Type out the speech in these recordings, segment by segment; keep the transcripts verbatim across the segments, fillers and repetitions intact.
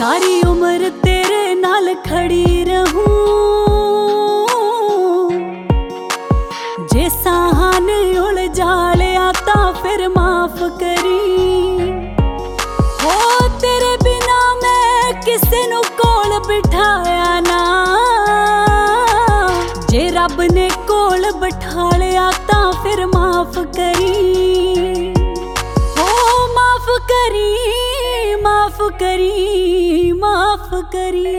सारी उम्र तेरे नाल खड़ी रहूं, जे साहां ने उलझा लिया तां फिर माफ करी। हो तेरे बिना मैं किसे नू कोल बिठाया ना, जे रब ने कोल बिठा लिया तां फिर माफ करी। हो माफ करी, माफ करी, माफ करी।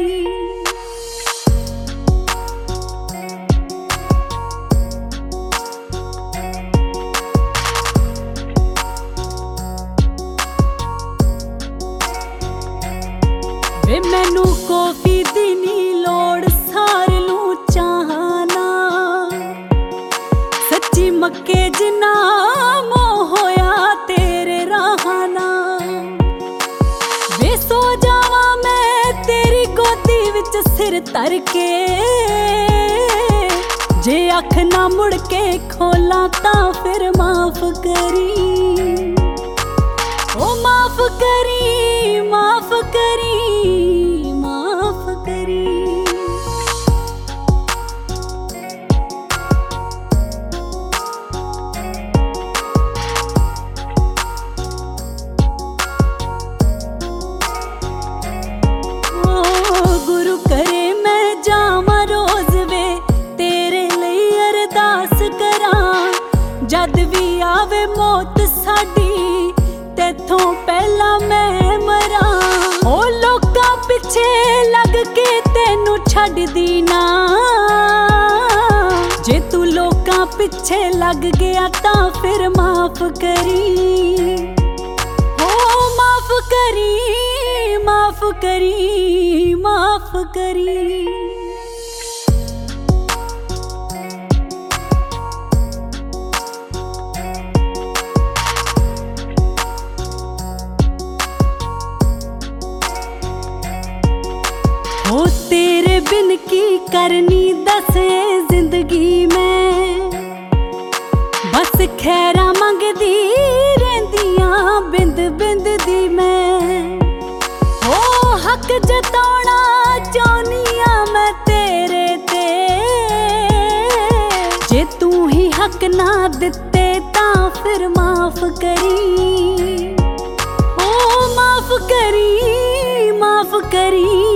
वे मैनू कॉफी दी नी लोड़, सार लू चाहना सच्ची मक्के जिन्ना मोह होया तेरे राहना। वे सो जावा मैं तेरी गोदी विच सिर धर के, जे अख ना मुड़ के खोला तां फिर माफ करी। ओ माफ करी, माफ करी, माफ करी। ओ गुरु करे मैं जावां रोज वे तेरे लई अरदास करां, जद भी आवे मौत साडी तेथों पहला मैं मरां। ओ लोकां पिछे लग के तेनू छड्ड दी ना, जे तू लोकां पिछे लग गया तां फिर माफ करी। ओ माफ करी, माफ करी, माफ करी। हो तेरे बिन की करनी दसे जिंदगी में, बस खैरा मंगदी रहिंदियां बिंद बिंद दी मैं। हो हक जताउणा चाहुंदियां मैं तेरे ते, जे तू ही हक ना दित्ते तां फिर माफ करी। ओ माफ करी, माफ करी,